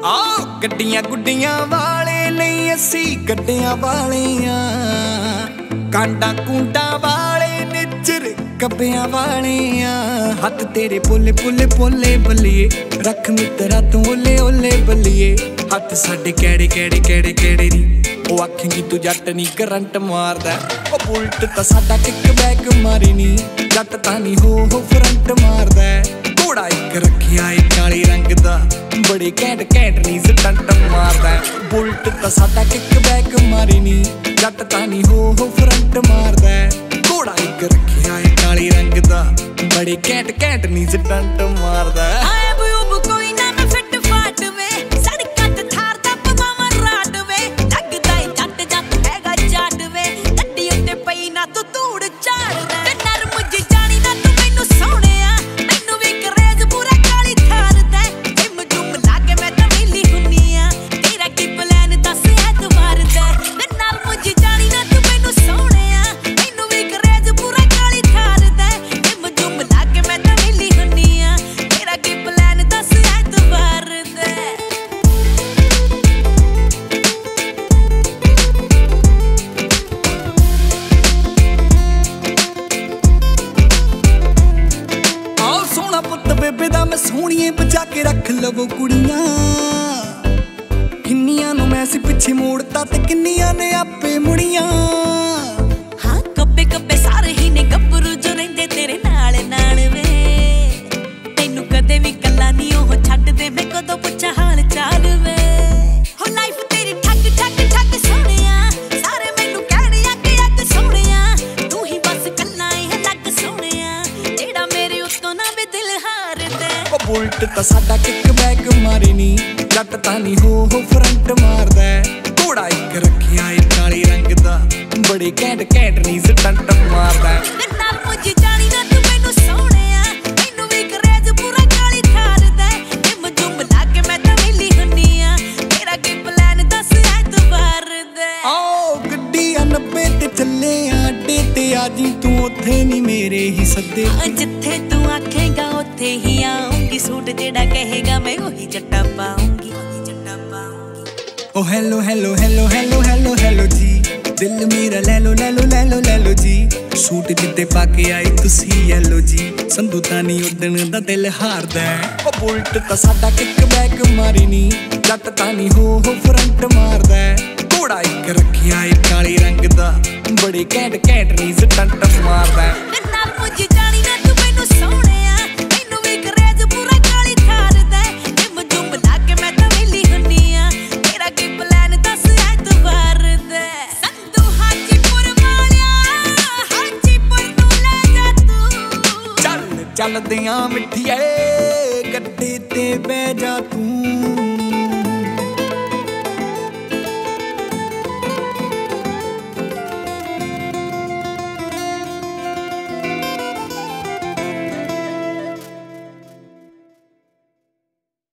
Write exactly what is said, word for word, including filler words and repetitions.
आओ गड्डियां गुड्डियां वाले नहीं असी गड्डियां वाले कांडा कूंडा वाले निजर कब्बियां वाले हथ तेरे पोले पोले पोले बल्लिए रख मित्रा तू ओले ओले बल्लिए हथ साडे कैड़े कैड़े कैड़े कैड़े नी ओ आखेंगी तू जट नी करंट मारदा ओ बुलट तां साडा किक बैक मारी नी जट तां नी हो हो फ्रंट मारदा घोड़ा एक रखिया ए काले रंग दा बड़े घैंट घैंट नी स्टंट मारदा बुलट तां साडा किक बैक मारी नी जट तां नी हो हो फ्रंट मारदा घोड़ा एक रखिया ए काले रंग दा बड़े घैंट घैंट नी स्टंट मारदा बेबे दा मैं सोहणिए बचा के रख लवो कुड़ियां किन्नियां नूं मैं सी पिछे मोड़ता ते किन्नियां ने आपे मुड़ियां हाँ कब्बे कब्बे सारे ही ने गब्बरू जो रहिंदे तेरे नाल नाल वे तैनू कदे भी कल्ला नी ओह छड्ड दे मैं कदों पुछा हाल चाल वे हो लाइफ तेरी ठग ठग ठग सोहणिया सारे मैनू कहणे अग अग सोहणिया तू ही बस कल्ला है लग सोहणिया जेड़ा मेरे उत्तों ना वे दिल बुलट तां साडा किक बैक मारी नी जट तां नी हो हो फ्रंट मारदा घोड़ा एक रखिया ए काले रंग दा बड़े घैंट घैंट नी स्टंट मारदा नाल मुझे जानी ना तू मैनू सोहणिया मैनू भी करेज पूरा काली ठारदा जिम जुम लाके मैं तां मिली हुन्नी आ तेरा की प्लान दस ऐतवार दा आओ गड्डियां नब्बे ते चले आडे ते आजी तू उत्थे नी मेरे ही सद्दे जिथे तू आखेगा उत्थे ही आऊंगी सूट जेड़ा कहेगा मैं वही जट्टा पाऊंगी जट्टा पाऊंगी ओ hello hello hello hello hello hello जी दिल मेरा ले लो ले लो ले लो ले लो जी सूट जिते पाके आई तुसी येलो जी संधू तानी उदन दा दिल हारदा ओ बुलट तां साडा किक बैक मारी नी जट तानी हो हो फ्रंट मारदा घोड़ा एक रखिया ए काले रंग दा बड़े घैंट घैंट नी स्टंट मारदा नाल मुझे जानी ना तू मैनू सोहणिया मैनू भी करेज पूरा काली ठारदा जिम जुम लाके मैं तां मिली हुन्नी आ तेरा की प्लान दस ऐतवार दा संधू हाजीपुर वालिया हाजीपुर तू ले जा तू चल चलदियां मिठिए गड्डी ते बह जा तू